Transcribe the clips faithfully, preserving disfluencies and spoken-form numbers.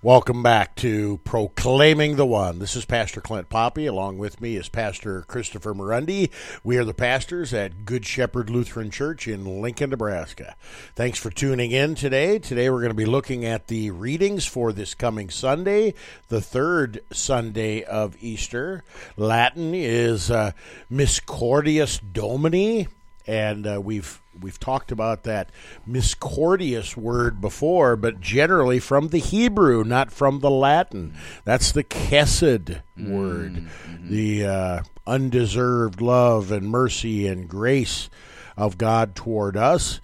Welcome back to Proclaiming the One. This is Pastor Clint Poppy. Along with me is Pastor Christopher Murundi. We are the pastors at Good Shepherd Lutheran Church in Lincoln, Nebraska. Thanks for tuning in today. Today we're going to be looking at the readings for this coming Sunday, the third Sunday of Easter. Latin is uh, Miscordius Domini, and uh, we've We've talked about that miscordious word before, but generally from the Hebrew, not from the Latin. That's the chesed word, mm-hmm. the uh, undeserved love and mercy and grace of God toward us.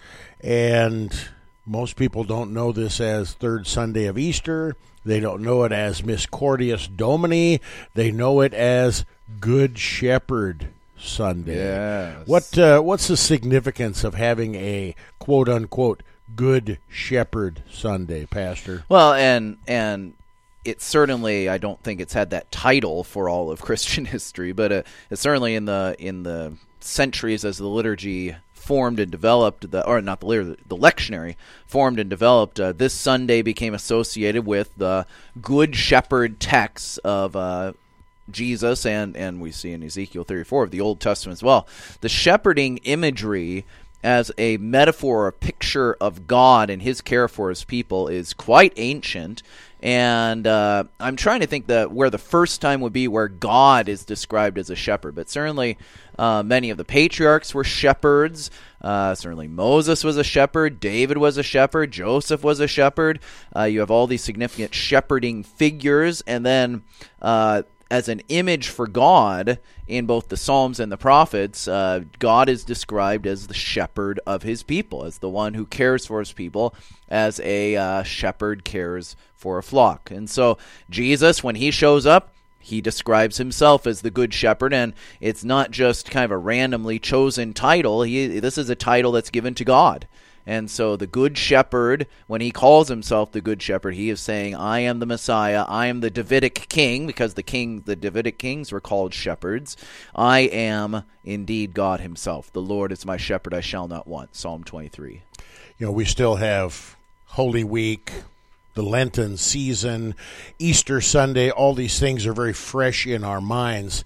And most people don't know this as third Sunday of Easter. They don't know it as Miscordius Domini. They know it as Good Shepherd Sunday. Yes. What uh, what's the significance of having a quote unquote Good Shepherd Sunday, Pastor? Well, and and it certainly, I don't think it's had that title for all of Christian history, but uh, it's certainly in the in the centuries as the liturgy formed and developed, the or not the liturgy, the lectionary formed and developed. Uh, this Sunday became associated with the Good Shepherd texts of Uh, Jesus, and, and we see in Ezekiel thirty-four of the Old Testament as well, the shepherding imagery as a metaphor or a picture of God and his care for his people is quite ancient. And uh, I'm trying to think that where the first time would be where God is described as a shepherd. But certainly uh, many of the patriarchs were shepherds. Uh, certainly Moses was a shepherd. David was a shepherd. Joseph was a shepherd. Uh, you have all these significant shepherding figures. And then uh, as an image for God in both the Psalms and the prophets, uh, God is described as the shepherd of his people, as the one who cares for his people, as a uh, shepherd cares for a flock. And so Jesus, when he shows up, he describes himself as the Good Shepherd, and it's not just kind of a randomly chosen title. He, this is a title that's given to God. And so the Good Shepherd, when he calls himself the Good Shepherd, he is saying, I am the Messiah, I am the Davidic king, because the king, the Davidic kings were called shepherds. I am indeed God himself. The Lord is my shepherd, I shall not want. Psalm twenty-three. You know, we still have Holy Week, the Lenten season, Easter Sunday. All these things are very fresh in our minds.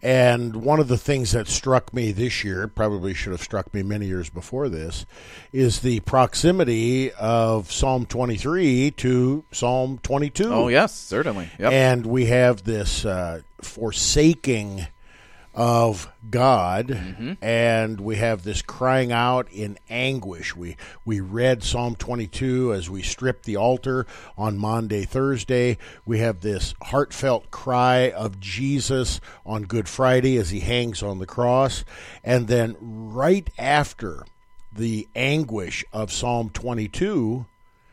And one of the things that struck me this year, probably should have struck me many years before this, is the proximity of Psalm twenty-three to Psalm twenty-two. Oh, yes, certainly. Yep. And we have this uh, forsaking of God, mm-hmm. and we have this crying out in anguish. We we read Psalm twenty-two as we stripped the altar on Maundy, Thursday. We have this heartfelt cry of Jesus on Good Friday as he hangs on the cross. And then right after the anguish of Psalm twenty-two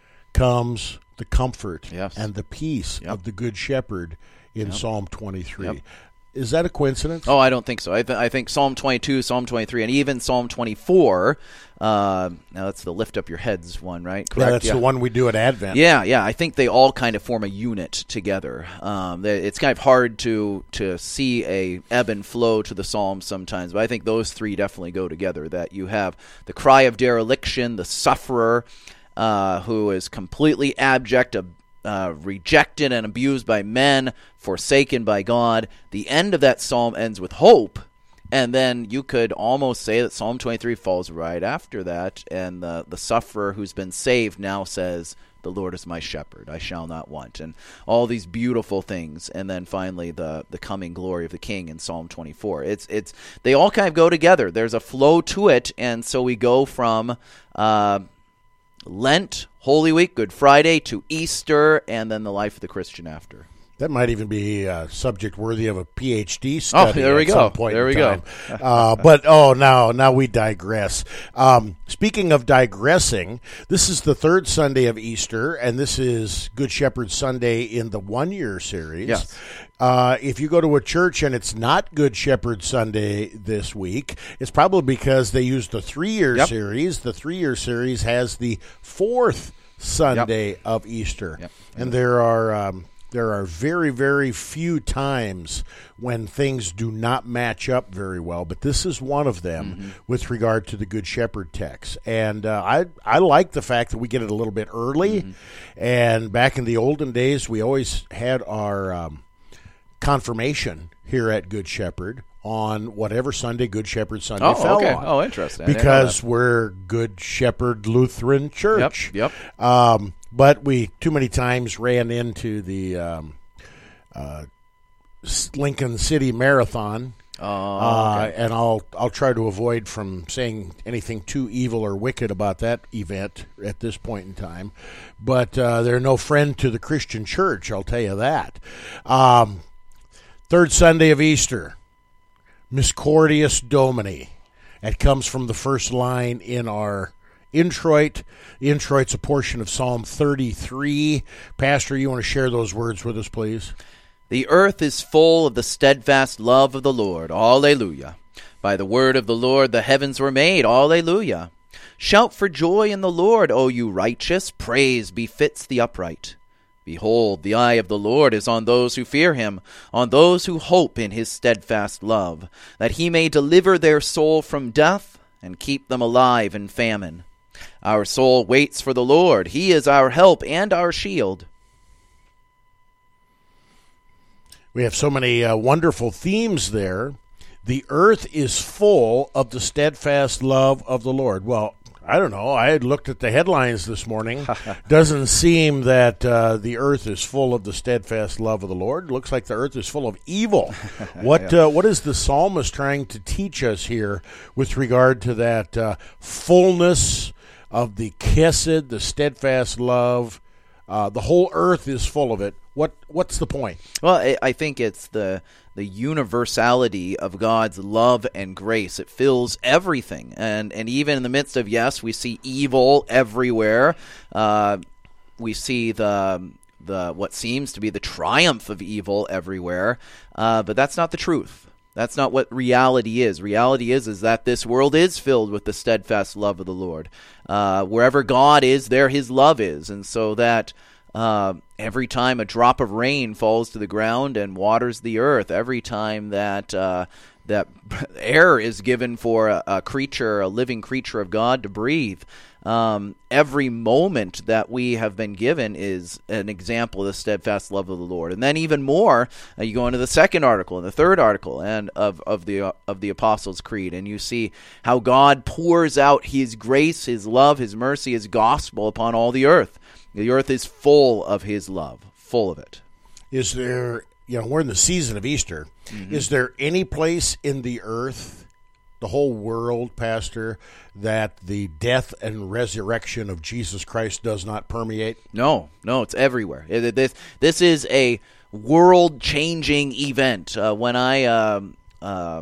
comes the comfort yes. and the peace yep. of the Good Shepherd in yep. Psalm twenty-three. Yep. Is that a coincidence? Oh, I don't think so. I, th- I think Psalm twenty-two, Psalm twenty-three, and even Psalm twenty-four, uh, now that's the lift up your heads one, right? Correct? Yeah, that's yeah. the one we do at Advent. Yeah, yeah. I think they all kind of form a unit together. Um, they, it's kind of hard to to see a ebb and flow to the Psalms sometimes, but I think those three definitely go together, that you have the cry of dereliction, the sufferer uh, who is completely abject, a Uh, rejected and abused by men, forsaken by God. The end of that psalm ends with hope, and then you could almost say that Psalm twenty-three falls right after that, and the, the sufferer who's been saved now says, the Lord is my shepherd, I shall not want, and all these beautiful things. And then finally the the coming glory of the King in Psalm twenty-four. It's it's they all kind of go together. There's a flow to it, and so we go from uh, Lent, Holy Week, Good Friday, to Easter, and then the life of the Christian after. That might even be a subject worthy of a P H D study. Oh, there we at go. Some point there we in time. go. uh, but oh, now now we digress. Um, speaking of digressing, this is the third Sunday of Easter, and this is Good Shepherd Sunday in the one-year series. Yes. Uh, if you go to a church and it's not Good Shepherd Sunday this week, it's probably because they used the three-year yep. series. The three-year series has the fourth Sunday yep. of Easter, yep. and there are. Um, there are very, very few times when things do not match up very well, but this is one of them mm-hmm. with regard to the Good Shepherd text. And uh, I I like the fact that we get it a little bit early. Mm-hmm. And back in the olden days, we always had our um, confirmation here at Good Shepherd on whatever Sunday Good Shepherd Sunday oh, fell okay. on. Oh, interesting. Because we're Good Shepherd Lutheran Church. Yep, yep. Um, but we too many times ran into the um, uh, Lincoln City Marathon. Oh, uh, okay. And I'll I'll try to avoid from saying anything too evil or wicked about that event at this point in time. But uh, they're no friend to the Christian church, I'll tell you that. Um, third Sunday of Easter. Miscordius Domini. That comes from the first line in our introit. The introit's a portion of Psalm thirty-three. Pastor, you want to share those words with us, please? The earth is full of the steadfast love of the Lord. Alleluia. By the word of the Lord the heavens were made. Alleluia. Shout for joy in the Lord, O you righteous. Praise befits the upright. Behold, the eye of the Lord is on those who fear him, on those who hope in his steadfast love, that he may deliver their soul from death and keep them alive in famine. Our soul waits for the Lord. He is our help and our shield. We have so many uh, wonderful themes there. The earth is full of the steadfast love of the Lord. Well, I don't know. I had looked at the headlines this morning. Doesn't seem that uh, the earth is full of the steadfast love of the Lord. Looks like the earth is full of evil. What yeah. uh, what is the psalmist trying to teach us here with regard to that uh, fullness of the chesed, the steadfast love? Uh, the whole earth is full of it. What what's the point? Well, I, I think it's the the universality of God's love and grace. It fills everything, and and even in the midst of, yes, we see evil everywhere. Uh, we see the the what seems to be the triumph of evil everywhere, uh, but that's not the truth. That's not what reality is. Reality is is that this world is filled with the steadfast love of the Lord. Uh, wherever God is, there His love is, and so that. Uh, every time a drop of rain falls to the ground and waters the earth, every time that uh, that air is given for a, a creature, a living creature of God to breathe, um, every moment that we have been given is an example of the steadfast love of the Lord. And then even more, uh, you go into the second article and the third article and of of the uh, of the Apostles' Creed, and you see how God pours out His grace, His love, His mercy, His gospel upon all the earth. The earth is full of His love, full of it. Is there, you know, we're in the season of Easter. Mm-hmm. Is there any place in the earth, the whole world, Pastor, that the death and resurrection of Jesus Christ does not permeate? No, no, it's everywhere. It, this this is a world-changing event. Uh, when I um, uh,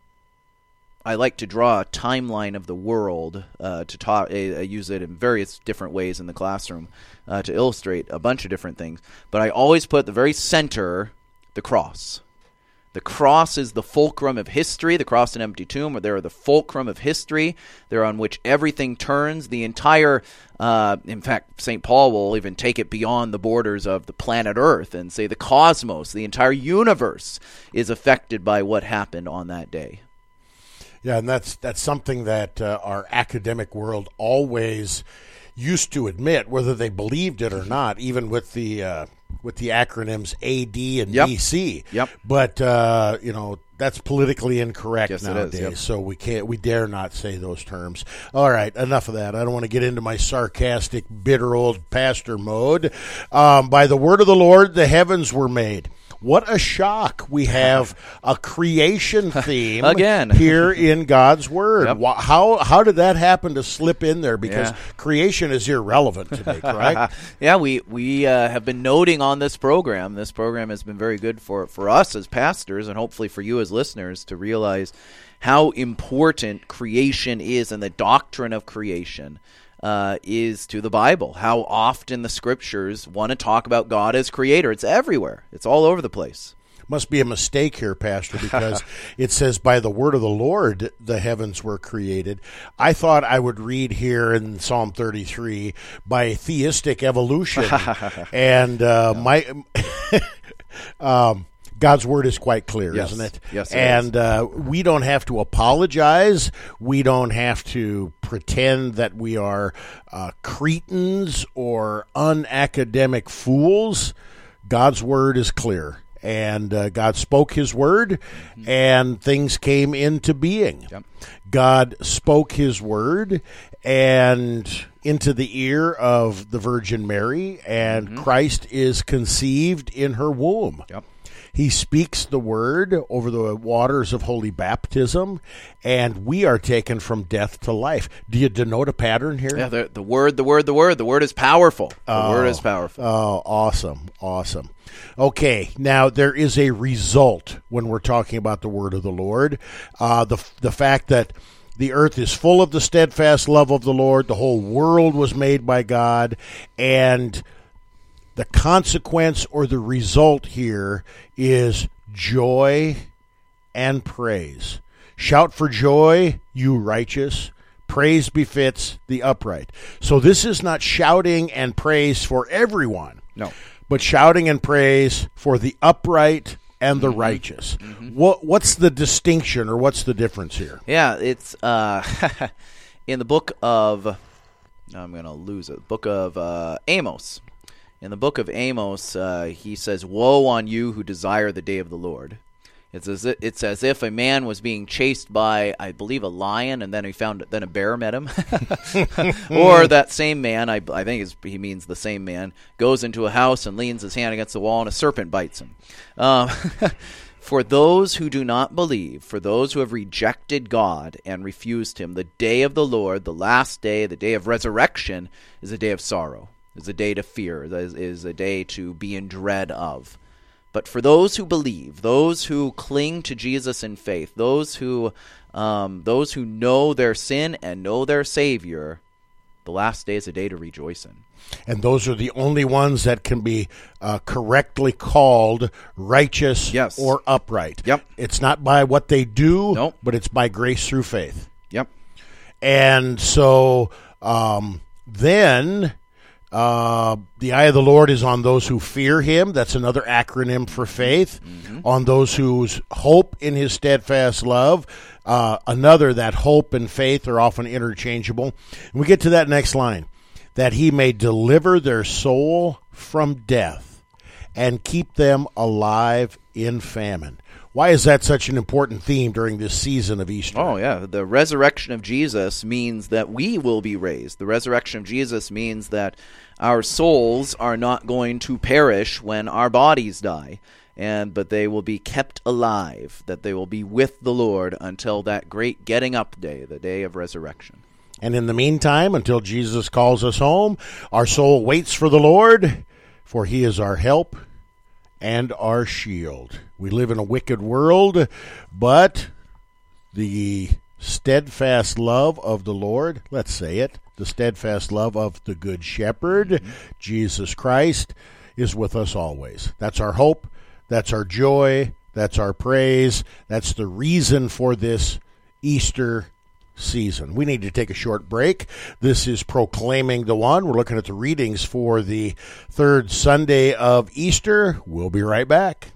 I like to draw a timeline of the world uh, to talk. I, I use it in various different ways in the classroom uh, to illustrate a bunch of different things. But I always put at the very center the cross. The cross is the fulcrum of history. The cross and empty tomb, they're the fulcrum of history. They're on which everything turns. The entire, uh, in fact, Saint Paul will even take it beyond the borders of the planet Earth and say the cosmos, the entire universe, is affected by what happened on that day. Yeah, and that's that's something that uh, our academic world always used to admit, whether they believed it or not, even with the uh, with the acronyms A D and yep. B C. Yep. But uh, you know, that's politically incorrect yes, nowadays. It is, yep. So we can't, we dare not say those terms. All right, enough of that. I don't want to get into my sarcastic, bitter old pastor mode. Um, by the word of the Lord, the heavens were made. What a shock. We have a creation theme again here in God's Word. Yep. How how did that happen to slip in there? Because yeah. creation is irrelevant today, correct? yeah, we, we uh, have been noting on this program, this program has been very good for, for us as pastors and hopefully for you as listeners to realize how important creation is and the doctrine of creation. Uh, is to the Bible. How often the Scriptures want to talk about God as creator. It's everywhere. It's all over the place. Must be a mistake here, Pastor, because it says, by the word of the Lord, the heavens were created. I thought I would read here in Psalm thirty-three, by theistic evolution. and uh, my... um, God's word is quite clear, yes. isn't it? Yes, it and is. Uh, we don't have to apologize. We don't have to pretend that we are uh, cretins or unacademic fools. God's word is clear, and uh, God spoke his word, mm-hmm. and things came into being. Yep. God spoke his word and into the ear of the Virgin Mary, and mm-hmm. Christ is conceived in her womb. Yep. He speaks the word over the waters of holy baptism, and we are taken from death to life. Do you denote a pattern here? Yeah, the, the word, the word, the word. The word is powerful. The oh, word is powerful. Oh, awesome, awesome. Okay, now there is a result when we're talking about the word of the Lord. Uh, the the fact that the earth is full of the steadfast love of the Lord. The whole world was made by God, and the consequence or the result here is joy and praise. Shout for joy, you righteous. Praise befits the upright. So this is not shouting and praise for everyone. No. But shouting and praise for the upright and the mm-hmm. righteous. Mm-hmm. What what's the distinction or what's the difference here? Yeah, it's uh, in the book of, I'm going to lose it, book of uh, Amos. In the book of Amos, uh, he says, "Woe on you who desire the day of the Lord." It's as if, it's as if a man was being chased by, I believe, a lion, and then he found then a bear met him. Or that same man, I, I think it's, he means the same man, goes into a house and leans his hand against the wall, and a serpent bites him. Um, for those who do not believe, for those who have rejected God and refused him, the day of the Lord, the last day, the day of resurrection, is a day of sorrow. Is a day to fear, is, is a day to be in dread of. But for those who believe, those who cling to Jesus in faith, those who um, those who know their sin and know their Savior, the last day is a day to rejoice in. And those are the only ones that can be uh, correctly called righteous yes. or upright. Yep. It's not by what they do, nope. but it's by grace through faith. Yep. And so um, then... Uh, the eye of the Lord is on those who fear him. That's another acronym for faith. Mm-hmm. On those whose hope in his steadfast love. Uh, another, that hope and faith are often interchangeable. And we get to that next line. That he may deliver their soul from death and keep them alive in famine. Why is that such an important theme during this season of Easter? Oh, yeah. The resurrection of Jesus means that we will be raised. The resurrection of Jesus means that our souls are not going to perish when our bodies die, and but they will be kept alive, that they will be with the Lord until that great getting up day, the day of resurrection. And in the meantime, until Jesus calls us home, our soul waits for the Lord, for he is our help and our shield. We live in a wicked world, but the steadfast love of the Lord, let's say it, the steadfast love of the Good Shepherd, mm-hmm. Jesus Christ, is with us always. That's our hope. That's our joy. That's our praise. That's the reason for this Easter season. We need to take a short break. This is Proclaiming the One. We're looking at the readings for the third Sunday of Easter. We'll be right back.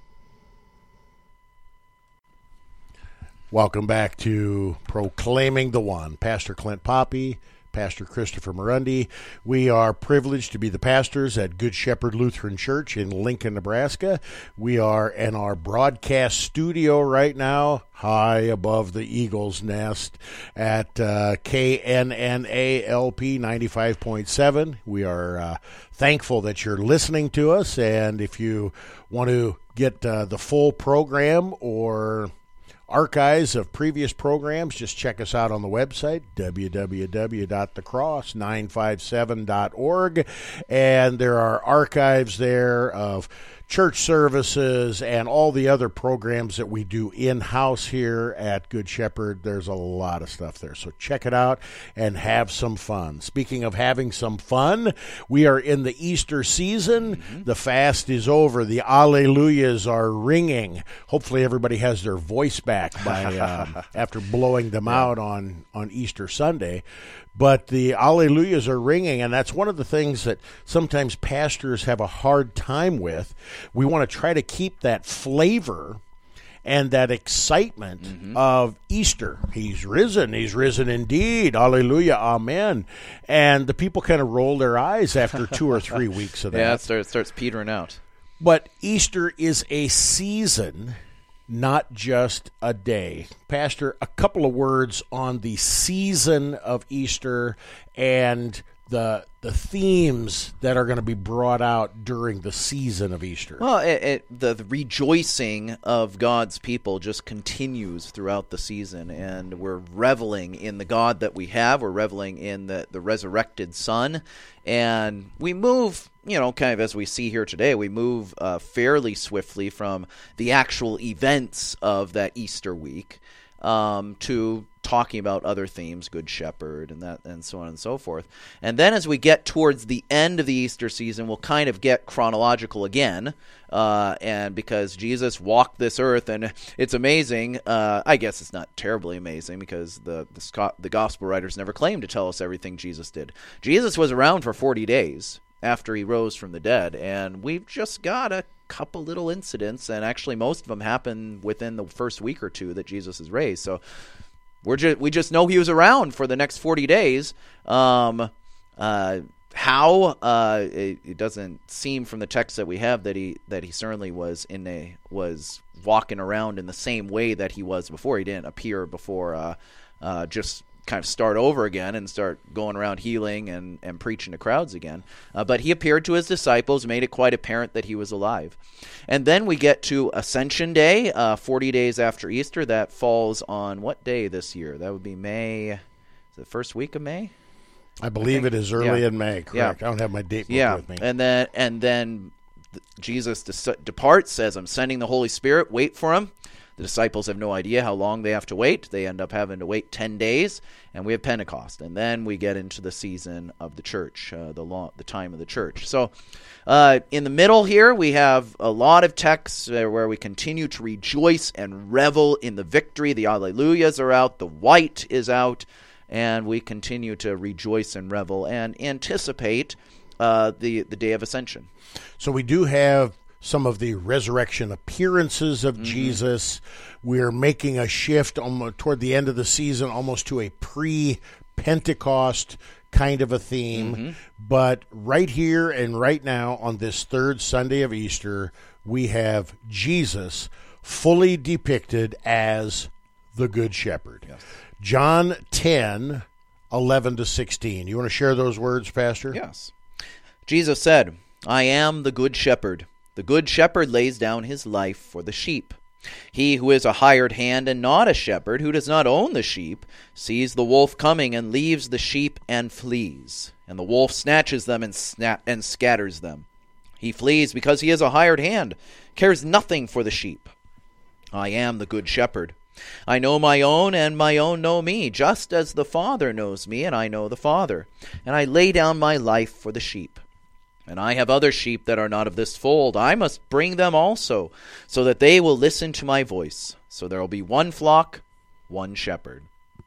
Welcome back to Proclaiming the One. Pastor Clint Poppy, Pastor Christopher Murundi. We are privileged to be the pastors at Good Shepherd Lutheran Church in Lincoln, Nebraska. We are in our broadcast studio right now, high above the Eagle's Nest at uh, K N N A L P ninety-five point seven. We are uh, thankful that you're listening to us, and if you want to get uh, the full program or archives of previous programs, just check us out on the website, w w w dot the cross nine five seven dot org, and there are archives there of church services and all the other programs that we do in-house here at Good Shepherd. There's a lot of stuff there, so check it out and have some fun. Speaking of having some fun, we are in the Easter season. Mm-hmm. The fast is over. The Alleluias are ringing. Hopefully everybody has their voice back by um, after blowing them yeah. out on, on Easter Sunday. but the alleluias are ringing, and that's one of the things that sometimes pastors have a hard time with. We want to try to keep that flavor and that excitement mm-hmm. of Easter. He's risen. He's risen indeed. Hallelujah. Amen. And the people kind of roll their eyes after two or three weeks of that. Yeah, it starts, starts petering out. But Easter is a season, not just a day. Pastor, a couple of words on the season of Easter and the the themes that are going to be brought out during the season of Easter. Well, it, it, the, the rejoicing of God's people just continues throughout the season, and we're reveling in the God that we have. We're reveling in the, the resurrected Son, and we move, you know, kind of as we see here today, we move uh, fairly swiftly from the actual events of that Easter week um, to talking about other themes, Good Shepherd, and that, and so on and so forth. And then as we get towards the end of the Easter season, we'll kind of get chronological again, uh, and because Jesus walked this earth, and it's amazing. Uh, I guess it's not terribly amazing because the the, Scot- the gospel writers never claim to tell us everything Jesus did. Jesus was around for forty days after he rose from the dead, and we've just got a couple little incidents, and actually most of them happen within the first week or two that Jesus is raised. So We're just, we just know he was around for the next forty days. Um, uh, how uh, it, it doesn't seem from the text that we have that he that he certainly was in a was walking around in the same way that he was before. He didn't appear before uh, uh, just kind of start over again and start going around healing and, and preaching to crowds again. Uh, but he appeared to his disciples, made it quite apparent that he was alive. And then we get to Ascension Day, uh, forty days after Easter. That falls on what day this year? That would be May, is it the first week of May? I believe I it is early yeah. in May, correct. Yeah. I don't have my date book yeah. with me. And then, and then Jesus de- departs, says, I'm sending the Holy Spirit, wait for him. The disciples have no idea how long they have to wait. They end up having to wait ten days, and we have Pentecost. And then we get into the season of the church, uh, the long, the time of the church. So uh, in the middle here, we have a lot of texts where we continue to rejoice and revel in the victory. The Alleluias are out. The white is out. And we continue to rejoice and revel and anticipate uh, the, the day of Ascension. So we do have some of the resurrection appearances of mm-hmm. Jesus. We're making a shift almost toward the end of the season, almost to a pre-Pentecost kind of a theme. Mm-hmm. But right here and right now on this third Sunday of Easter, we have Jesus fully depicted as the Good Shepherd. Yes. John ten, eleven to sixteen. You want to share those words, Pastor? Yes. Jesus said, I am the Good Shepherd. The good shepherd lays down his life for the sheep. He who is a hired hand and not a shepherd, who does not own the sheep, sees the wolf coming and leaves the sheep and flees. And the wolf snatches them and, sna- and scatters them. He flees because he is a hired hand, cares nothing for the sheep. I am the good shepherd. I know my own, and my own know me, just as the Father knows me, and I know the Father. And I lay down my life for the sheep. And I have other sheep that are not of this fold. I must bring them also, so that they will listen to my voice. So there will be one flock, one shepherd.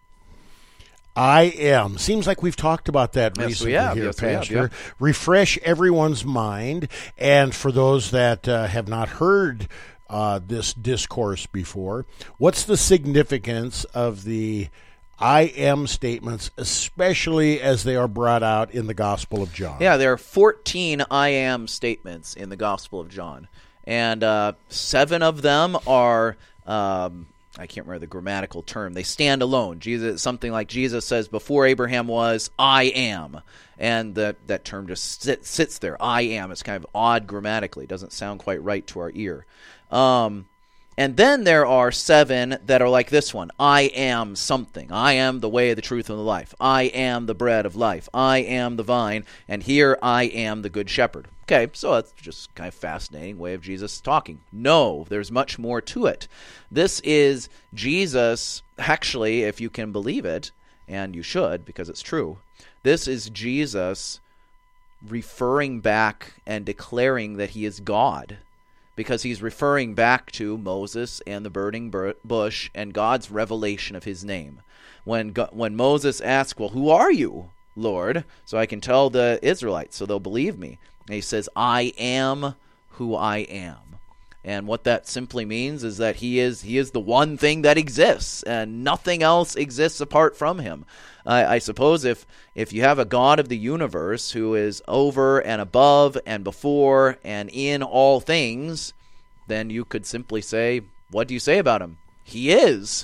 I am. Seems like we've talked about that yes, recently we have. here, yes, Pastor. We have, yeah. Refresh everyone's mind. And for those that uh, have not heard uh, this discourse before, what's the significance of the I am statements, especially as they are brought out in the Gospel of John? Yeah, there are fourteen I am statements in the Gospel of John. And uh, seven of them are, um, I can't remember the grammatical term, they stand alone. Jesus, something like Jesus says, before Abraham was, I am. And that, that term just sit, sits there, I am. It's kind of odd grammatically. It doesn't sound quite right to our ear. Um And then there are seven that are like this one. I am something. I am the way, the truth, and the life. I am the bread of life. I am the vine. And here I am the good shepherd. Okay, so that's just kind of fascinating way of Jesus talking. No, there's much more to it. This is Jesus, actually, if you can believe it, and you should because it's true, this is Jesus referring back and declaring that he is God. because he's referring back to Moses and the burning bush and God's revelation of his name. When God, when Moses asks, well, who are you, Lord, so I can tell the Israelites so they'll believe me? And he says, I am who I am. And what that simply means is that he is he is the one thing that exists, and nothing else exists apart from him. I, I suppose if if you have a God of the universe who is over and above and before and in all things, then you could simply say, what do you say about him? He is.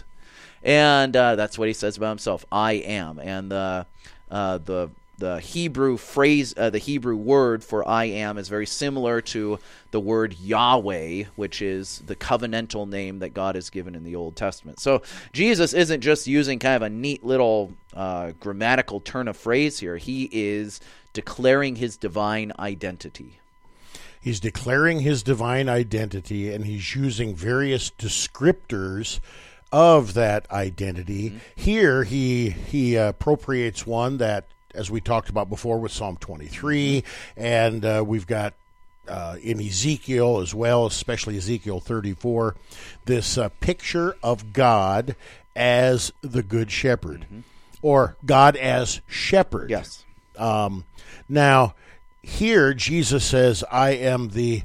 And uh, that's what he says about himself. I am. And the uh, the the Hebrew phrase, uh, the Hebrew word for I am is very similar to the word Yahweh, which is the covenantal name that God has given in the Old Testament. So Jesus isn't just using kind of a neat little uh, grammatical turn of phrase here. He is declaring his divine identity. He's declaring his divine identity, and he's using various descriptors of that identity. Mm-hmm. Here, he he uh, appropriates one that, as we talked about before with Psalm twenty-three, and uh, we've got uh, in Ezekiel as well, especially Ezekiel thirty-four, this uh, picture of God as the Good Shepherd, mm-hmm. or God as Shepherd. Yes. Um, now, here Jesus says, I am the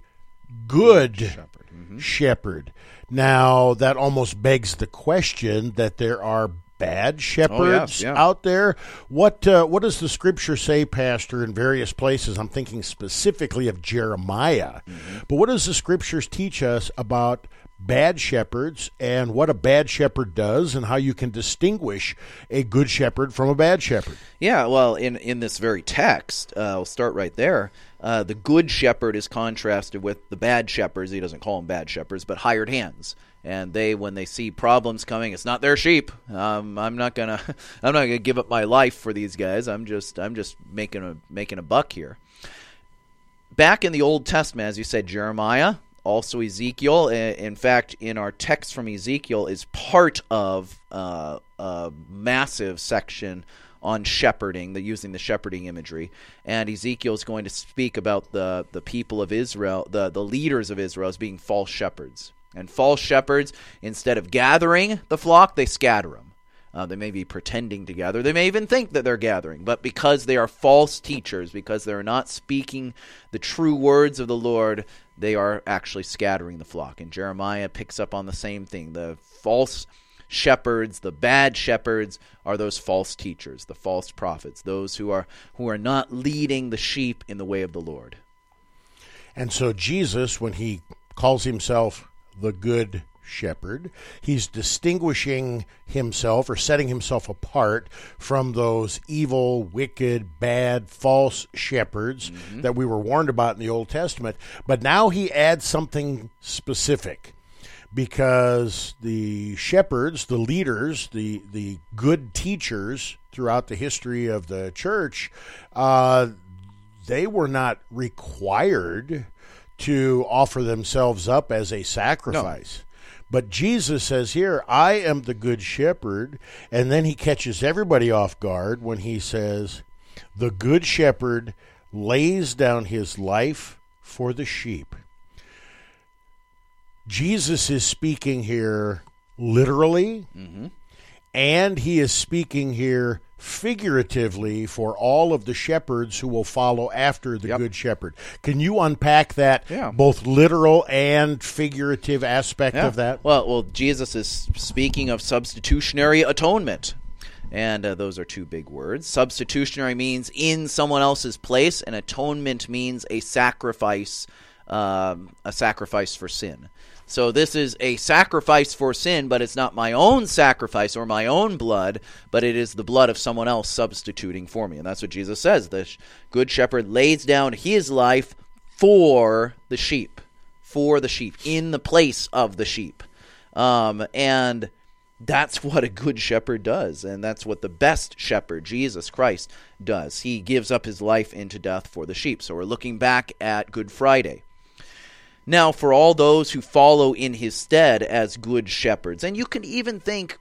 Good Shepherd. Mm-hmm. Shepherd. Now, that almost begs the question that there are bad shepherds oh, yes, yeah. out there. What uh, what does the Scripture say, Pastor, in various places? I'm thinking specifically of Jeremiah. Mm-hmm. But what does the Scriptures teach us about bad shepherds and what a bad shepherd does and how you can distinguish a good shepherd from a bad shepherd? Yeah, well, in, in this very text, uh, I'll start right there. Uh, the good shepherd is contrasted with the bad shepherds. He doesn't call them bad shepherds, but hired hands. And they, when they see problems coming, it's not their sheep. Um, I'm not gonna, I'm not gonna give up my life for these guys. I'm just, I'm just making a making a buck here. Back in the Old Testament, as you said, Jeremiah, also Ezekiel. In fact, in our text from Ezekiel is part of uh, a massive section on shepherding, the using the shepherding imagery. And Ezekiel is going to speak about the the people of Israel, the the leaders of Israel, as being false shepherds. And false shepherds, instead of gathering the flock, they scatter them. Uh, they may be pretending to gather. They may even think that they're gathering. But because they are false teachers, because they're not speaking the true words of the Lord, they are actually scattering the flock. And Jeremiah picks up on the same thing. The false shepherds, the bad shepherds, are those false teachers, the false prophets, those who are who are not leading the sheep in the way of the Lord. And so Jesus, when he calls himself the Good Shepherd, he's distinguishing himself or setting himself apart from those evil, wicked, bad, false shepherds mm-hmm. that we were warned about in the Old Testament. But now he adds something specific, because the shepherds, the leaders, the, the good teachers throughout the history of the church, uh, they were not required to offer themselves up as a sacrifice. No. But Jesus says here, I am the Good Shepherd, and then he catches everybody off guard when he says, the Good Shepherd lays down his life for the sheep. Jesus is speaking here literally, mm-hmm. and he is speaking here figuratively for all of the shepherds who will follow after the yep. Good Shepherd. Can you unpack that, yeah. both literal and figurative aspect yeah. of that? Well, well, Jesus is speaking of substitutionary atonement. And uh, those are two big words. Substitutionary means in someone else's place, and atonement means a sacrifice, um, a sacrifice for sin. So this is a sacrifice for sin, but it's not my own sacrifice or my own blood, but it is the blood of someone else substituting for me. And that's what Jesus says. The Good Shepherd lays down his life for the sheep, for the sheep, in the place of the sheep. Um, and that's what a good shepherd does, and that's what the best shepherd, Jesus Christ, does. He gives up his life into death for the sheep. So we're looking back at Good Friday. Now, for all those who follow in his stead as good shepherds, and you can even think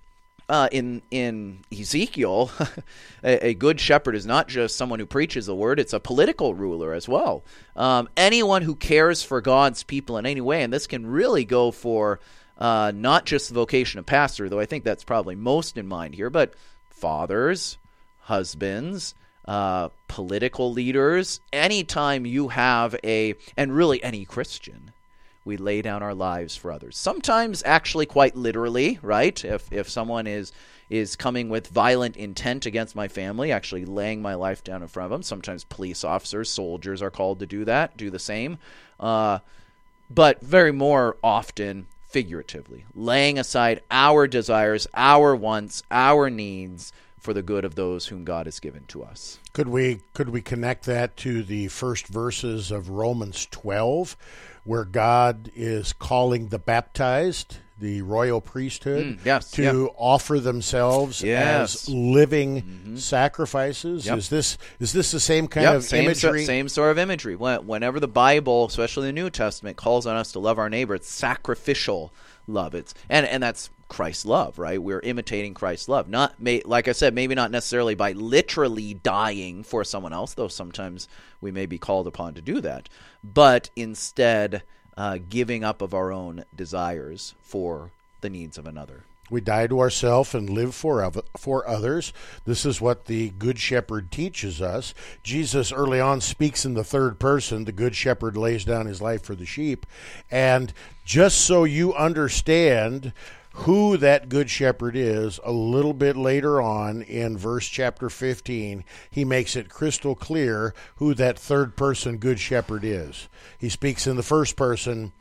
uh, in in Ezekiel, a, a good shepherd is not just someone who preaches the word; it's a political ruler as well. Um, anyone who cares for God's people in any way, and this can really go for uh, not just the vocation of pastor, though I think that's probably most in mind here, but fathers, husbands, uh, political leaders. Anytime you have a, and really any Christian, we lay down our lives for others. Sometimes actually quite literally, right? If if someone is is coming with violent intent against my family, actually laying my life down in front of them. Sometimes police officers, soldiers are called to do that, do the same. Uh, but very more often figuratively, laying aside our desires, our wants, our needs for the good of those whom God has given to us. Could we could we connect that to the first verses of Romans twelve, where God is calling the baptized, the royal priesthood, Mm, yes, to yeah. offer themselves Yes. as living sacrifices? Yep. Is this is this the same kind Yep, of same, so- imagery? same sort of imagery. When- Whenever the Bible, especially the New Testament, calls on us to love our neighbor, it's sacrificial love. It's and and that's Christ's love, right? We're imitating Christ's love. Not, may, like I said, maybe not necessarily by literally dying for someone else, though sometimes we may be called upon to do that, but instead uh, giving up of our own desires for the needs of another. We die to ourselves and live for oth- for others. This is what the Good Shepherd teaches us. Jesus early on speaks in the third person. The Good Shepherd lays down his life for the sheep. And just so you understand who that Good Shepherd is, a little bit later on in verse chapter fifteen, he makes it crystal clear who that third person Good Shepherd is. He speaks in the first person,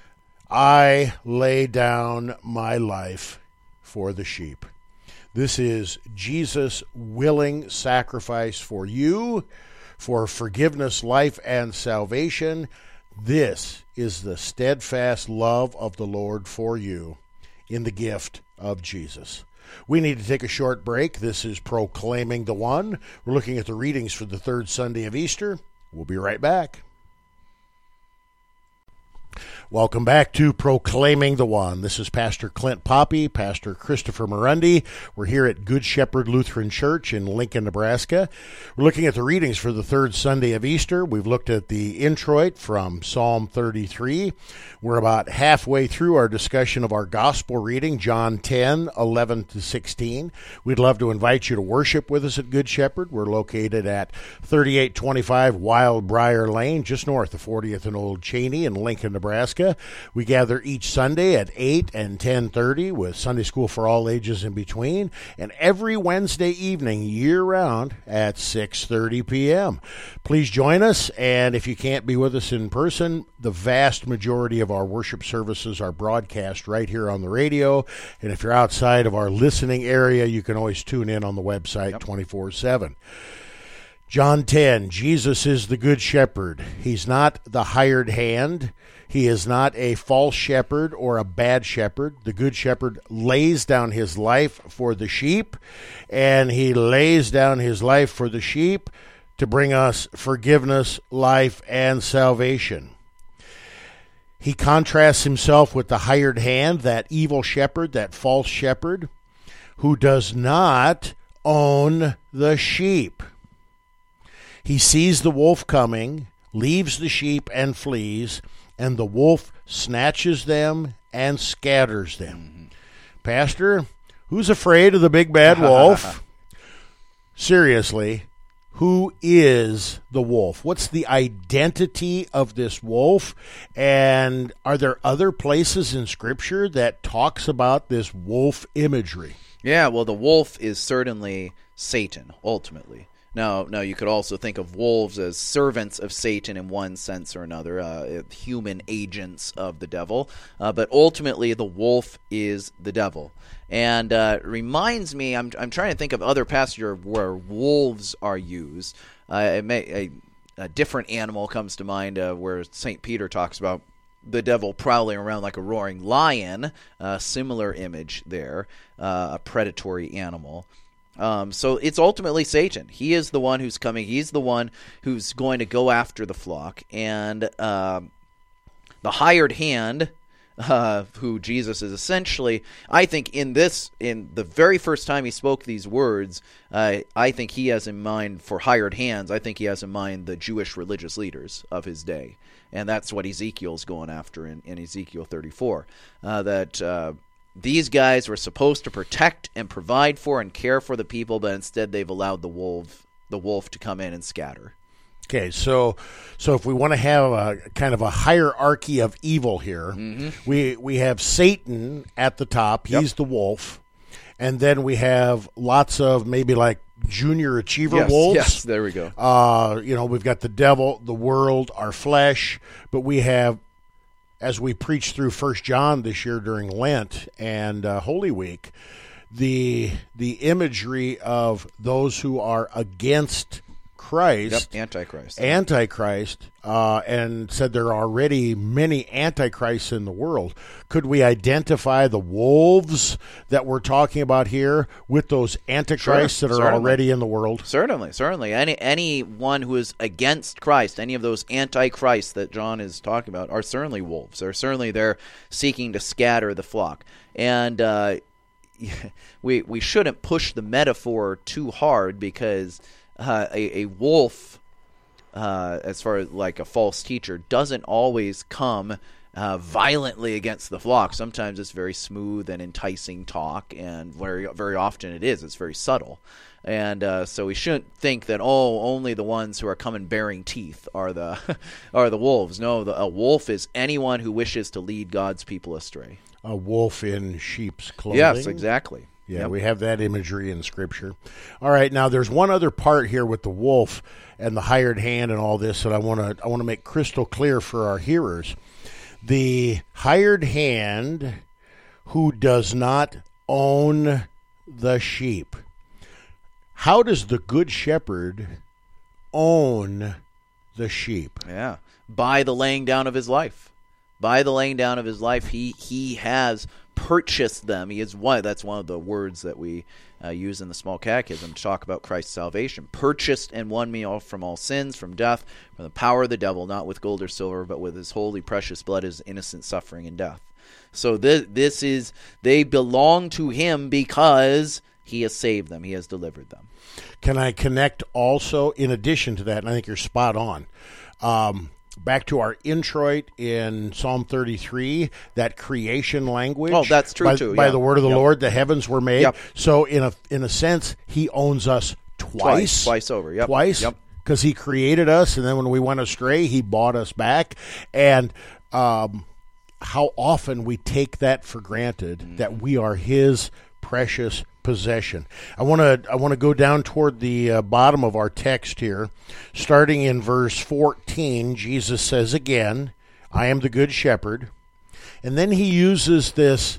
I lay down my life for the sheep. This is Jesus' willing sacrifice for you, for forgiveness, life, and salvation. This is the steadfast love of the Lord for you in the gift of Jesus. We need to take a short break. This is Proclaiming the One. We're looking at the readings for the third Sunday of Easter. We'll be right back. Welcome back to Proclaiming the One. This is Pastor Clint Poppy, Pastor Christopher Murundi. We're here at Good Shepherd Lutheran Church in Lincoln, Nebraska. We're looking at the readings for the third Sunday of Easter. We've looked at the introit from Psalm thirty-three. We're about halfway through our discussion of our gospel reading, John ten, eleven to sixteen. We'd love to invite you to worship with us at Good Shepherd. We're located at thirty-eight twenty-five Wild Briar Lane, just north of fortieth and Old Cheney in Lincoln, Nebraska. We gather each Sunday at eight and ten thirty with Sunday school for all ages in between, and every Wednesday evening year-round at six thirty p.m. Please join us, and if you can't be with us in person, the vast majority of our worship services are broadcast right here on the radio, and if you're outside of our listening area, you can always tune in on the website twenty-four seven. John ten, Jesus is the Good Shepherd. He's not the hired hand. He is not a false shepherd or a bad shepherd. The Good Shepherd lays down his life for the sheep, and he lays down his life for the sheep to bring us forgiveness, life, and salvation. He contrasts himself with the hired hand, that evil shepherd, that false shepherd, who does not own the sheep. He sees the wolf coming, leaves the sheep, and flees, and the wolf snatches them and scatters them. Mm-hmm. Pastor, who's afraid of the big bad wolf? Seriously, who is the wolf? What's the identity of this wolf? And are there other places in Scripture that talks about this wolf imagery? Yeah, well, the wolf is certainly Satan, ultimately. Now, now you could also think of wolves as servants of Satan in one sense or another, uh, human agents of the devil. Uh, but ultimately, the wolf is the devil. And uh, it reminds me, I'm I'm trying to think of other passages where wolves are used. Uh, it may, a, a different animal comes to mind uh, where Saint Peter talks about the devil prowling around like a roaring lion. Uh, similar image there, uh, a predatory animal. Um, so it's ultimately Satan. He is the one who's coming. He's the one who's going to go after the flock. And um, the hired hand uh, who Jesus is essentially, I think in this, in the very first time he spoke these words, uh, I think he has in mind for hired hands, I think he has in mind the Jewish religious leaders of his day. And that's what Ezekiel's going after in, in Ezekiel thirty-four, uh, that uh, these guys were supposed to protect and provide for and care for the people, but instead they've allowed the wolf, the wolf to come in and scatter. Okay, so so if we want to have a kind of a hierarchy of evil here, mm-hmm. we we have Satan at the top. He's yep. the wolf, and then we have lots of maybe like junior achiever yes, wolves. Yes, there we go. Uh, you know, we've got the devil, the world, our flesh, but we have, as we preach through First John this year during Lent and uh, Holy Week, the the imagery of those who are against Christ, yep, Antichrist, Antichrist, uh, and said there are already many Antichrists in the world. Could we identify the wolves that we're talking about here with those Antichrists sure, that are certainly. already in the world? Certainly, certainly. Any anyone who is against Christ, any of those Antichrists that John is talking about, are certainly wolves. They're certainly there seeking to scatter the flock. And uh, we we shouldn't push the metaphor too hard because Uh, a, a wolf, uh, as far as like a false teacher, doesn't always come uh, violently against the flock. Sometimes it's very smooth and enticing talk, and very very often it is. It's very subtle. And uh, so we shouldn't think that, oh, only the ones who are coming bearing teeth are the are the wolves. No, the, a wolf is anyone who wishes to lead God's people astray. A wolf in sheep's clothing? Yes, exactly. Yeah, yep. we have that imagery in Scripture. All right, now there's one other part here with the wolf and the hired hand and all this that I want to I want to make crystal clear for our hearers. The hired hand who does not own the sheep. How does the good shepherd own the sheep? Yeah, by the laying down of his life. By the laying down of his life, he he has purchased them. He is one. That's one of the words that we uh, use in the Small Catechism to talk about Christ's salvation. Purchased and won me all from all sins, from death, from the power of the devil, not with gold or silver, but with his holy, precious blood, his innocent suffering and death. So this this is they belong to him because he has saved them. He has delivered them. Can I connect also, in addition to that, and I think you're spot on, um, back to our introit in Psalm thirty-three, that creation language. Oh, that's true by, too. By yeah. the word of the yep. Lord, the heavens were made. Yep. So in a in a sense, he owns us twice. Twice, twice over. Yep. Twice. Yep. Because he created us, and then when we went astray, he bought us back. And um, how often we take that for granted, mm-hmm. that we are his precious possession. I want to I want to go down toward the uh, bottom of our text here, starting in verse fourteen. Jesus says again, "I am the good shepherd," and then he uses this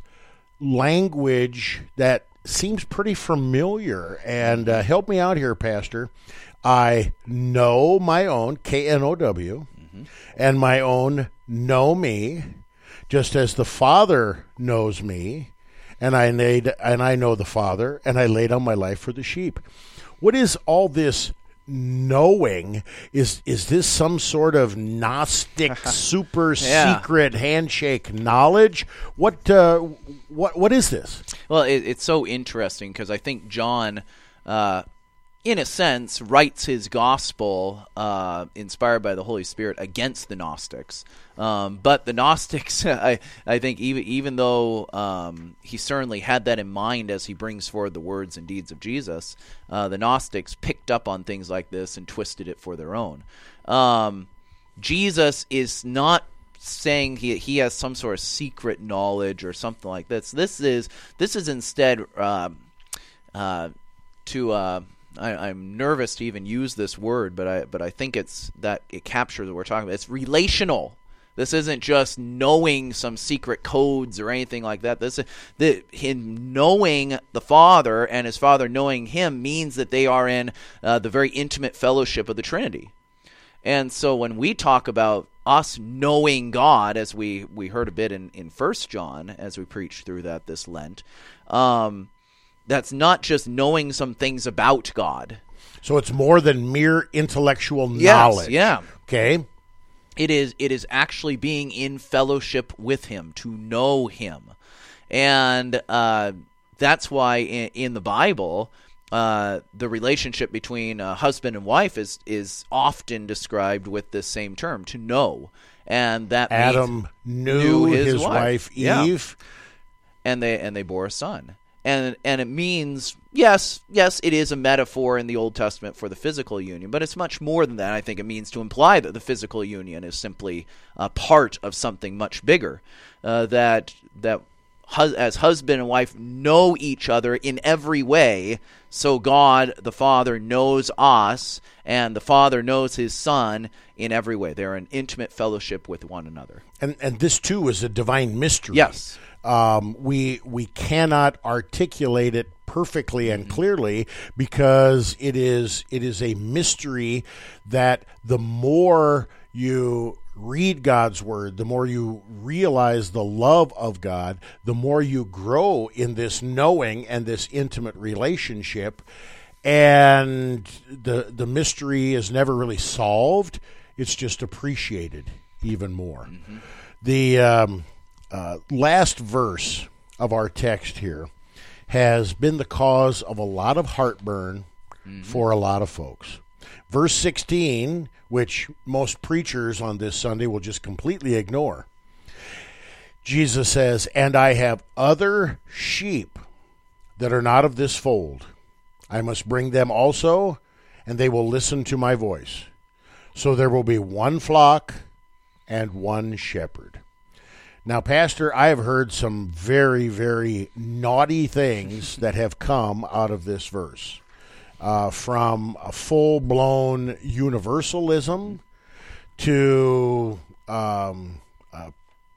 language that seems pretty familiar. And uh, help me out here, Pastor. I know my own, K N O W, mm-hmm. and my own know me, just as the Father knows me. And I laid, and I know the Father, and I laid down my life for the sheep. What is all this knowing? Is is this some sort of Gnostic, super yeah. secret handshake knowledge? What uh, what what is this? Well, it, it's so interesting because I think John, uh, in a sense, writes his gospel uh, inspired by the Holy Spirit against the Gnostics. Um, but the Gnostics, I, I think, even even though um, he certainly had that in mind as he brings forward the words and deeds of Jesus, uh, the Gnostics picked up on things like this and twisted it for their own. Um, Jesus is not saying he he has some sort of secret knowledge or something like this. This is this is instead uh, uh, to. Uh, I, I'm nervous to even use this word, but I but I think it's that it captures what we're talking about. It's relational. This isn't just knowing some secret codes or anything like that. This the him knowing the Father and his Father knowing him means that they are in uh, the very intimate fellowship of the Trinity. And so when we talk about us knowing God, as we, we heard a bit in, in First John as we preached through that this Lent, um, that's not just knowing some things about God. So it's more than mere intellectual yes, knowledge. Yeah. Okay. It is it is actually being in fellowship with him, to know him. And uh, that's why in, in the Bible, uh, the relationship between a husband and wife is is often described with this same term, to know. And that Adam knew, knew his, his wife, wife Eve, yeah. and they and they bore a son. And and it means, yes, yes, it is a metaphor in the Old Testament for the physical union, but it's much more than that. I think it means to imply that the physical union is simply a part of something much bigger, uh, that that hus- as husband and wife know each other in every way, so God the Father knows us, and the Father knows his Son in every way. They're in intimate fellowship with one another. And and this, too, is a divine mystery. Yes. Um, we we cannot articulate it perfectly and clearly because it is it is a mystery that the more you read God's Word, the more you realize the love of God, the more you grow in this knowing and this intimate relationship. And the the mystery is never really solved. It's just appreciated even more. Mm-hmm. The... Um, Uh, last verse of our text here has been the cause of a lot of heartburn mm-hmm. for a lot of folks. Verse sixteen, which most preachers on this Sunday will just completely ignore. Jesus says, "And I have other sheep that are not of this fold. I must bring them also, and they will listen to my voice. So there will be one flock and one shepherd." Now, Pastor, I have heard some very, very naughty things that have come out of this verse, uh, from a full-blown universalism to um, uh,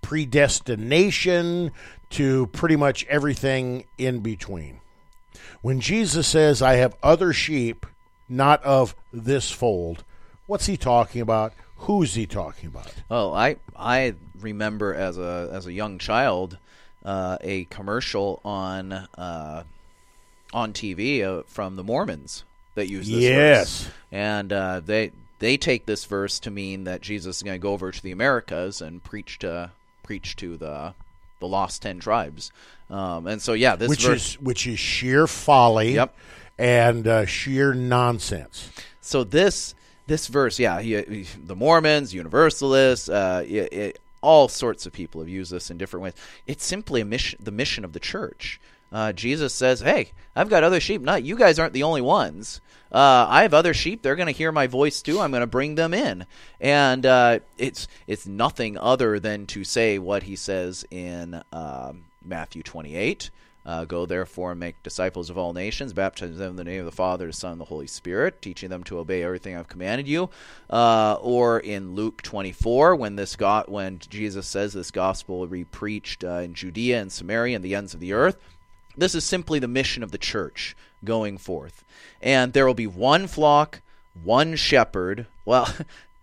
predestination to pretty much everything in between. When Jesus says, "I have other sheep not of this fold," what's he talking about? Who's he talking about? Oh, I I remember as a as a young child uh, a commercial on uh, on T V uh, from the Mormons that use this yes. verse, and uh, they they take this verse to mean that Jesus is going to go over to the Americas and preach to preach to the the lost ten tribes, um, and so yeah, this which verse, is which is sheer folly, yep. and uh, sheer nonsense. So this. This verse, yeah, he, he, the Mormons, Universalists, uh, it, it, all sorts of people have used this in different ways. It's simply a mission, the mission of the church. Uh, Jesus says, "Hey, I've got other sheep. Not you guys aren't the only ones. Uh, I have other sheep. They're going to hear my voice too. I'm going to bring them in." And uh, it's it's nothing other than to say what he says in um, Matthew twenty-eight. Uh, Go therefore and make disciples of all nations, baptizing them in the name of the Father, the Son, and the Holy Spirit, teaching them to obey everything I've commanded you. Uh, or in Luke twenty-four, when this got when Jesus says this gospel will be preached uh, in Judea and Samaria and the ends of the earth. This is simply the mission of the church going forth, and there will be one flock, one shepherd. Well.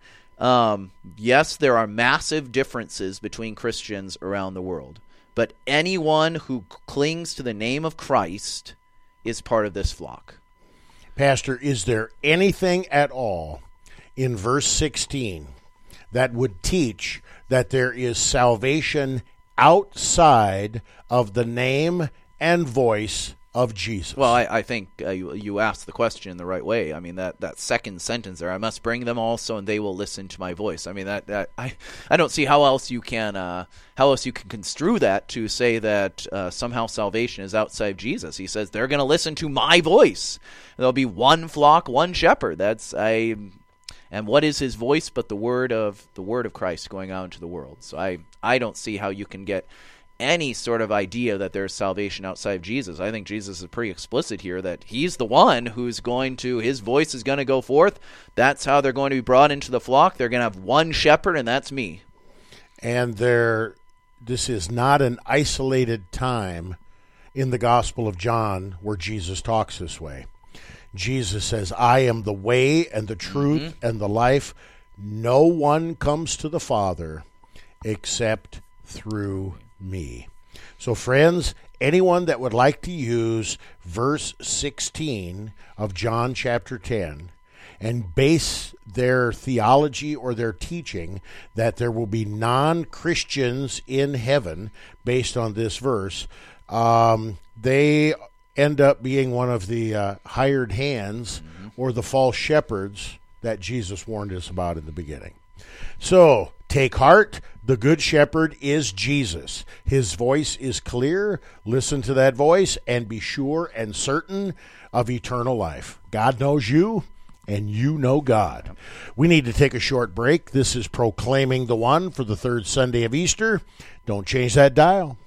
um, yes, there are massive differences between Christians around the world. But anyone who clings to the name of Christ is part of this flock. Pastor, is there anything at all in verse sixteen that would teach that there is salvation outside of the name and voice of Jesus? Well, I, I think uh, you, you asked the question the right way. I mean, that, that second sentence there, "I must bring them also, and they will listen to my voice." I mean, that, that I I don't see how else you can uh, how else you can construe that to say that uh, somehow salvation is outside Jesus. He says they're going to listen to my voice. There'll be one flock, one shepherd. That's I. And what is his voice but the word of the word of Christ going out into the world? So I I don't see how you can get any sort of idea that there's salvation outside of Jesus. I think Jesus is pretty explicit here that he's the one who's going to, his voice is going to go forth. That's how they're going to be brought into the flock. They're going to have one shepherd, and that's me. And there, this is not an isolated time in the Gospel of John where Jesus talks this way. Jesus says, "I am the way and the truth mm-hmm. and the life. No one comes to the Father except through me." So, friends, anyone that would like to use verse sixteen of John chapter ten and base their theology or their teaching that there will be non-Christians in heaven based on this verse, um, they end up being one of the uh, hired hands mm-hmm. or the false shepherds that Jesus warned us about in the beginning. So, take heart. The Good Shepherd is Jesus. His voice is clear. Listen to that voice and be sure and certain of eternal life. God knows you, and you know God. We need to take a short break. This is Proclaiming the One for the third Sunday of Easter. Don't change that dial.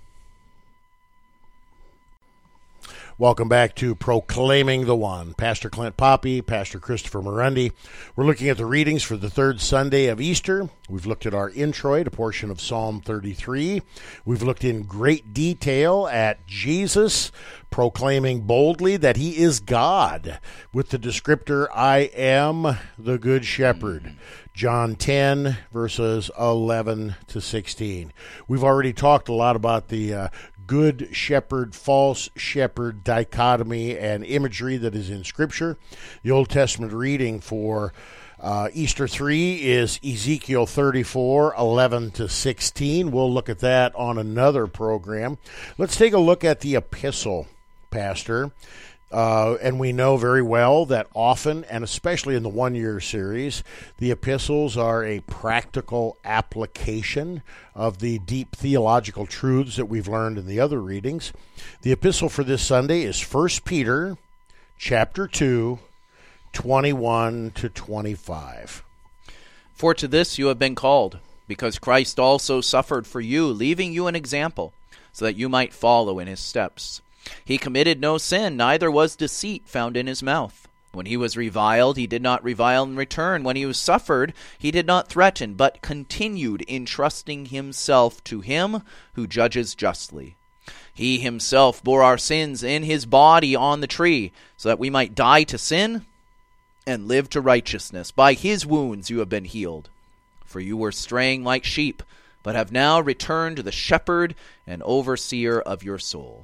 Welcome back to Proclaiming the One. Pastor Clint Poppy, Pastor Christopher Murundi. We're looking at the readings for the third Sunday of Easter. We've looked at our introit, a portion of Psalm thirty-three. We've looked in great detail at Jesus proclaiming boldly that he is God with the descriptor, I am the Good Shepherd. John ten, verses eleven to sixteen. We've already talked a lot about the uh, good shepherd, false shepherd dichotomy and imagery that is in Scripture. The Old Testament reading for uh, Easter three is Ezekiel thirty-four, eleven to sixteen. We'll look at that on another program. Let's take a look at the epistle, Pastor. Uh, and we know very well that often, and especially in the one-year series, the epistles are a practical application of the deep theological truths that we've learned in the other readings. The epistle for this Sunday is First Peter chapter two, twenty-one to twenty-five. For to this you have been called, because Christ also suffered for you, leaving you an example, so that you might follow in his steps. He committed no sin, neither was deceit found in his mouth. When he was reviled, he did not revile in return. When he was suffered, he did not threaten, but continued entrusting himself to him who judges justly. He himself bore our sins in his body on the tree, so that we might die to sin and live to righteousness. By his wounds you have been healed. For you were straying like sheep, but have now returned to the shepherd and overseer of your soul.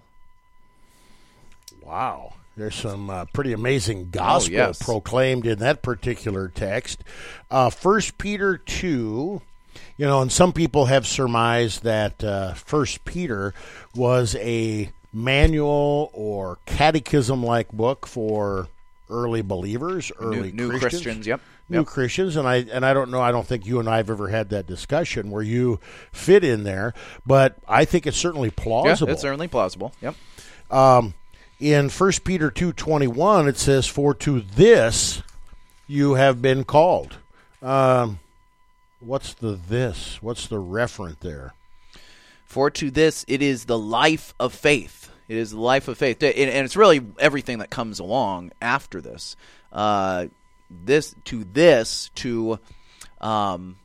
Wow. There's some uh, pretty amazing gospel oh, yes. proclaimed in that particular text. Uh, First Peter two, you know, and some people have surmised that uh, First Peter was a manual or catechism-like book for early believers, early new, new Christians. Christians, yep. New yep. Christians, and I and I don't know, I don't think you and I have ever had that discussion where you fit in there, but I think it's certainly plausible. Yeah, it's certainly plausible, yep. Um In First Peter two twenty-one, it says, for to this you have been called. Um, what's the this? What's the referent there? For to this it is the life of faith. It is the life of faith. And it's really everything that comes along after this. Uh, this to this, to... Um,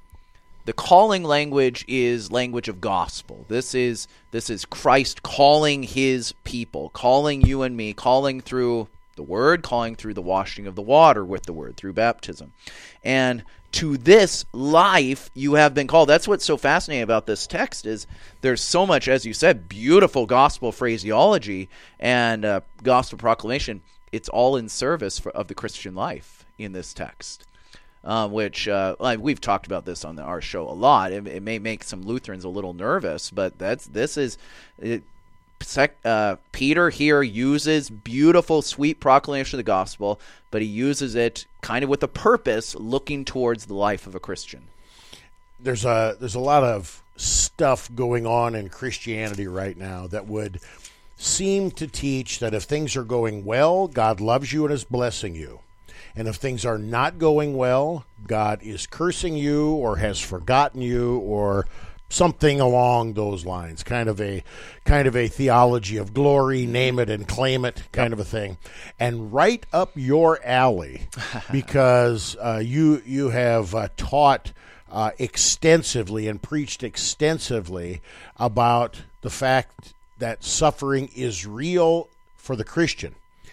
The calling language is language of gospel. This is this is Christ calling his people, calling you and me, calling through the word, calling through the washing of the water with the word, through baptism. And to this life you have been called. That's what's so fascinating about this text is there's so much, as you said, beautiful gospel phraseology and uh, gospel proclamation. It's all in service for, of the Christian life in this text. Um, which uh, like we've talked about this on the, our show a lot. It, it may make some Lutherans a little nervous, but that's this is it, sec, uh, Peter here uses beautiful, sweet proclamation of the gospel, but he uses it kind of with a purpose, looking towards the life of a Christian. There's a there's a lot of stuff going on in Christianity right now that would seem to teach that if things are going well, God loves you and is blessing you. And if things are not going well, God is cursing you or has forgotten you or something along those lines. Kind of a kind of a theology of glory, name it and claim it kind of a thing. And right up your alley because uh, you you have uh, taught uh, extensively and preached extensively about the fact that suffering is real for the Christian.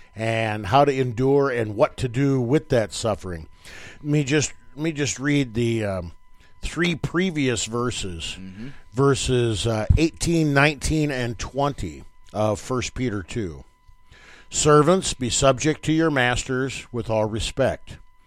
And how to endure and what to do with that suffering. Let me just let me just read the um, three previous verses, mm-hmm. verses uh, eighteen, nineteen, and twenty of First Peter two. Servants, be subject to your masters with all respect,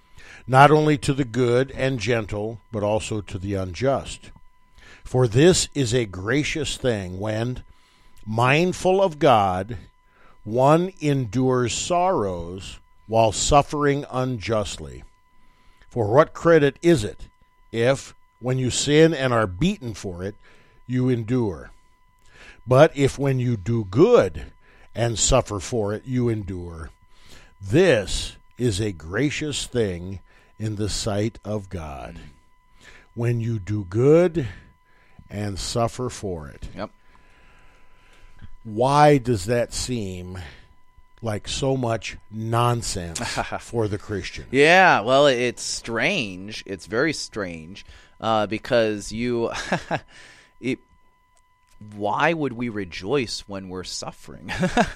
not only to the good and gentle, but also to the unjust. For this is a gracious thing when, mindful of God, one endures sorrows while suffering unjustly. For what credit is it if, when you sin and are beaten for it, you endure? But if when you do good and suffer for it, you endure, this is a gracious thing in the sight of God. When you do good and suffer for it. Yep. Why does that seem like so much nonsense for the Christian? Yeah, well, it's strange. It's very strange uh, because you, it, why would we rejoice when we're suffering?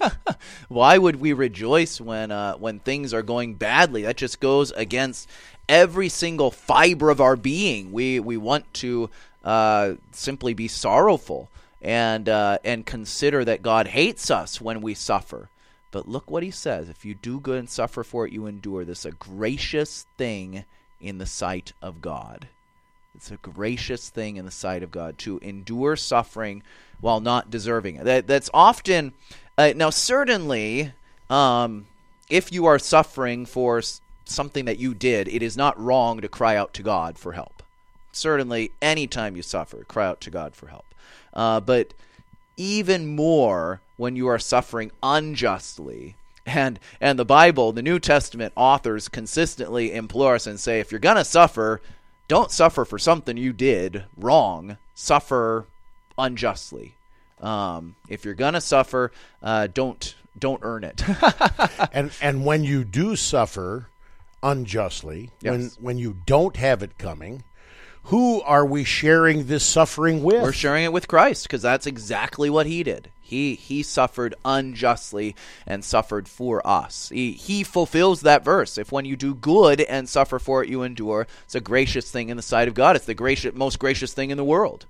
Why would we rejoice when uh, when things are going badly? That just goes against every single fiber of our being. We we want to uh, simply be sorrowful and uh, and consider that God hates us when we suffer. But look what he says. If you do good and suffer for it, you endure. This is a gracious thing in the sight of God. It's a gracious thing in the sight of God to endure suffering while not deserving it. That, that's often, uh, now certainly, um, if you are suffering for s- something that you did, it is not wrong to cry out to God for help. Certainly, anytime you suffer, cry out to God for help. Uh, but even more when you are suffering unjustly. And and the Bible, the New Testament authors consistently implore us and say, if you're going to suffer, don't suffer for something you did wrong. Suffer unjustly. Um, if you're going to suffer, uh, don't don't earn it. and and when you do suffer unjustly, Yes. when when you don't have it coming, who are we sharing this suffering with? We're sharing it with Christ because that's exactly what he did. He he suffered unjustly and suffered for us. He, he fulfills that verse. If when you do good and suffer for it, you endure, it's a gracious thing in the sight of God. It's the gracious, most gracious thing in the world.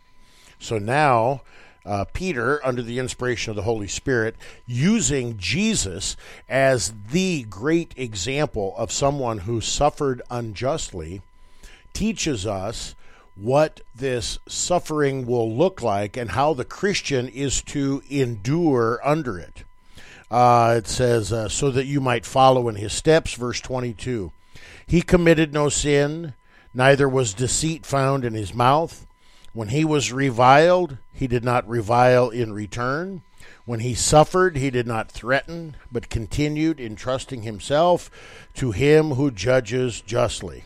So now, uh, Peter, under the inspiration of the Holy Spirit, using Jesus as the great example of someone who suffered unjustly, teaches us what this suffering will look like and how the Christian is to endure under it. Uh, it says, uh, so that you might follow in his steps, verse twenty-two. He committed no sin, neither was deceit found in his mouth. When he was reviled, he did not revile in return. When he suffered, he did not threaten, but continued entrusting himself to him who judges justly.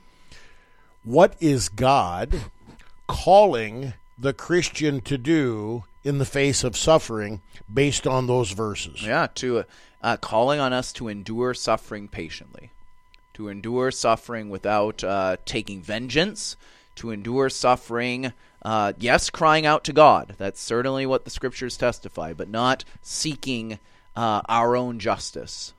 What is God calling the Christian to do in the face of suffering based on those verses? Yeah, to uh, calling on us to endure suffering patiently, to endure suffering without uh, taking vengeance, to endure suffering, uh, yes, crying out to God. That's certainly what the Scriptures testify, but not seeking uh, our own justice.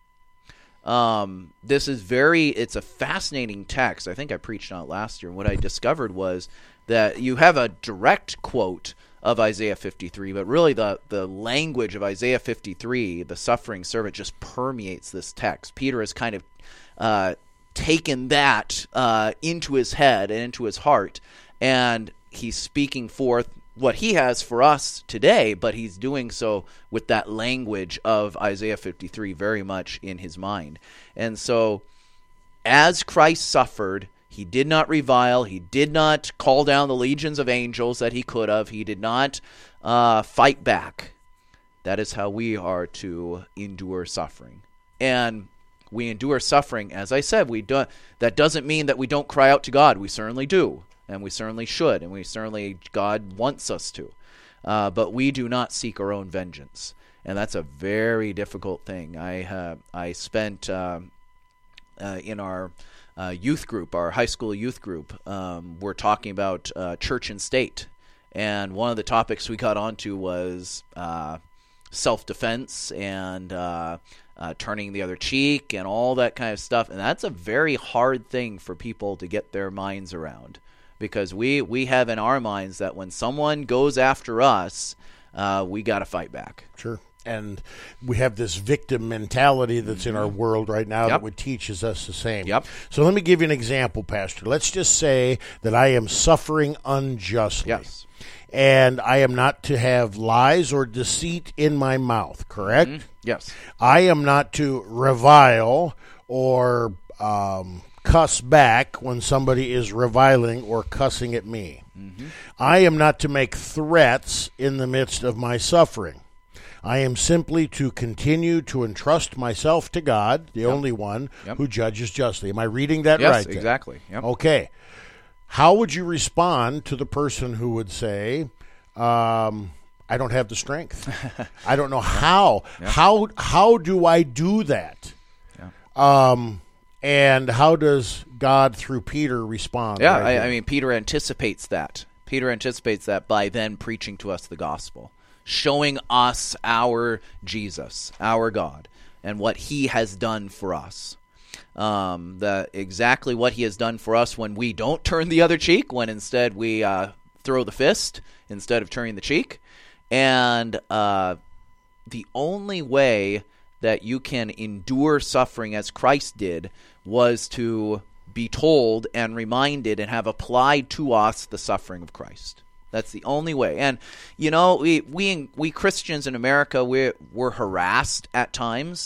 Um, this is very, it's a fascinating text. I think I preached on it last year. And what I discovered was that you have a direct quote of Isaiah fifty-three, but really the, the language of Isaiah fifty-three, the suffering servant, just permeates this text. Peter has kind of uh, taken that uh, into his head and into his heart, and he's speaking forth what he has for us today, but he's doing so with that language of Isaiah fifty-three very much in his mind. And so, as Christ suffered, he did not revile, he did not call down the legions of angels that he could have, he did not uh, fight back. That is how we are to endure suffering. And we endure suffering, as I said, we do, that doesn't mean that we don't cry out to God. We certainly do. And we certainly should, and we certainly, God wants us to. Uh, but we do not seek our own vengeance. And that's a very difficult thing. I uh, I spent uh, uh, in our uh, youth group, our high school youth group, um, we're talking about uh, church and state. And one of the topics we got onto was uh, self-defense and uh, uh, turning the other cheek and all that kind of stuff. And that's a very hard thing for people to get their minds around. Because we, we have in our minds that when someone goes after us, uh, we got to fight back. Sure. and we have this victim mentality that's in our world right now Yep. that would teaches us the same. Yep. So let me give you an example, Pastor. Let's just say that I am suffering unjustly. Yes. And I am not to have lies or deceit in my mouth, correct? Mm-hmm. Yes. I am not to revile or um, cuss back when somebody is reviling or cussing at me. Mm-hmm. I am not to make threats in the midst of my suffering. I am simply to continue to entrust myself to God, the yep. only one yep. who judges justly. Am I reading that yes, right? Yes, exactly. Yep. Okay. How would you respond to the person who would say, um, I don't have the strength. I don't know yeah. how. Yeah. How how do I do that? Yeah. Um, and how does God, through Peter, respond? Yeah, right I, I mean, Peter anticipates that. Peter anticipates that by then preaching to us the gospel, showing us our Jesus, our God, and what he has done for us. Um, the exactly what he has done for us when we don't turn the other cheek, when instead we uh, throw the fist instead of turning the cheek. And uh, the only way that you can endure suffering as Christ did was to be told and reminded and have applied to us the suffering of Christ. That's the only way. And, you know, we we, we Christians in America, we're, we're harassed at times.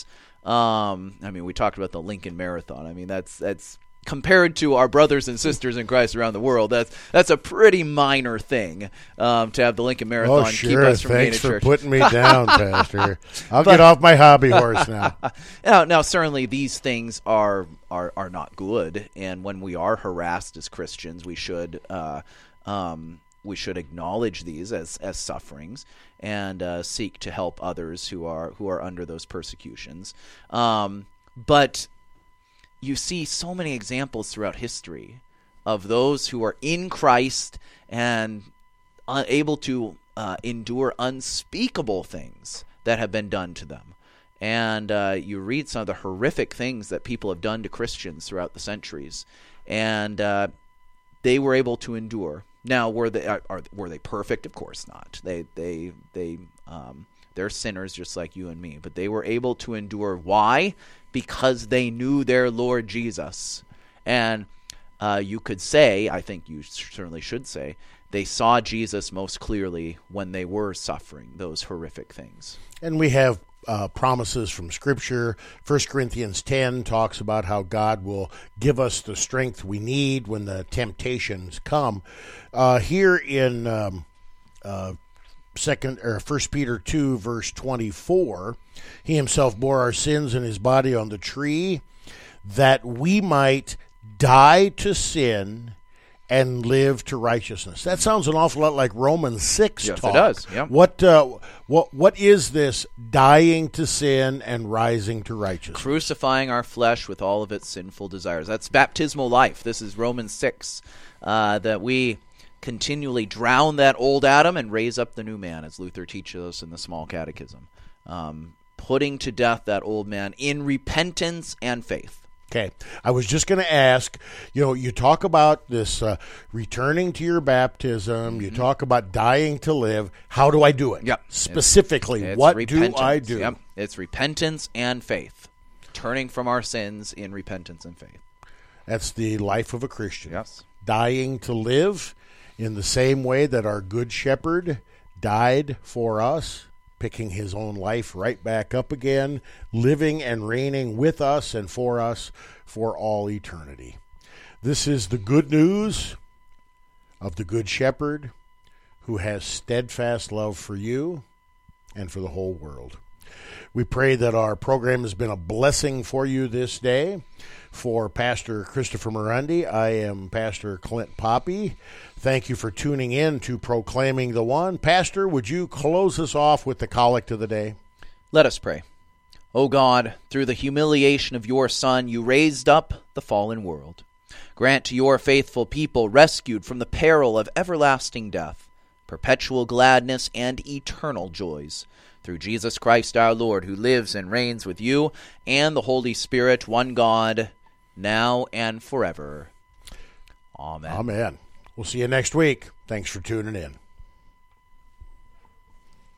Um, I mean, we talked about the Lincoln Marathon. I mean, that's that's compared to our brothers and sisters in Christ around the world, that's that's a pretty minor thing um, to have the Lincoln Marathon oh, keep sure. us from being Thanks a for church. putting me down, Pastor. I'll but, get off my hobby horse now. now. Now, certainly these things are, are, are not good, and when we are harassed as Christians, we should uh, um, we should acknowledge these as as sufferings and uh, seek to help others who are who are under those persecutions. Um, but you see so many examples throughout history of those who are in Christ and uh, able to uh, endure unspeakable things that have been done to them. And uh, you read some of the horrific things that people have done to Christians throughout the centuries, and uh, they were able to endure. Now, were they are, are were they perfect? Of course not. They they they um, they're sinners just like you and me, but they were able to endure. Why? Because they knew their Lord Jesus. And uh, you could say, I think you certainly should say, they saw Jesus most clearly when they were suffering those horrific things. And we have uh, promises from Scripture. First Corinthians ten talks about how God will give us the strength we need when the temptations come. Uh, here in um, uh, Second or First Peter two, verse twenty-four, he himself bore our sins in his body on the tree, that we might die to sin and live to righteousness. That sounds an awful lot like Romans six yes, talk. It does. Yeah. What uh, what what is this dying to sin and rising to righteousness? Crucifying our flesh with all of its sinful desires. That's baptismal life. This is Romans six, uh, that we continually drown that old Adam and raise up the new man, as Luther teaches us in the Small Catechism. Um, putting to death that old man in repentance and faith. Okay. I was just going to ask, you know, you talk about this uh, returning to your baptism. Mm-hmm. You talk about dying to live. How do I do it? Yep. Specifically, it's, it's what repentance. do I do? Yep. It's repentance and faith. Turning from our sins in repentance and faith. That's the life of a Christian. Yes. Dying to live in the same way that our good shepherd died for us, picking his own life right back up again, living and reigning with us and for us for all eternity. This is the good news of the Good Shepherd who has steadfast love for you and for the whole world. We pray that our program has been a blessing for you this day. For Pastor Christopher Morandi, I am Pastor Clint Poppy. Thank you for tuning in to Proclaiming the One. Pastor, would you close us off with the collect of the day? Let us pray. O God, through the humiliation of your Son, you raised up the fallen world. Grant to your faithful people, rescued from the peril of everlasting death, perpetual gladness and eternal joys. Through Jesus Christ our Lord, who lives and reigns with you and the Holy Spirit, one God, now and forever. Amen. Amen. We'll see you next week. Thanks for tuning in.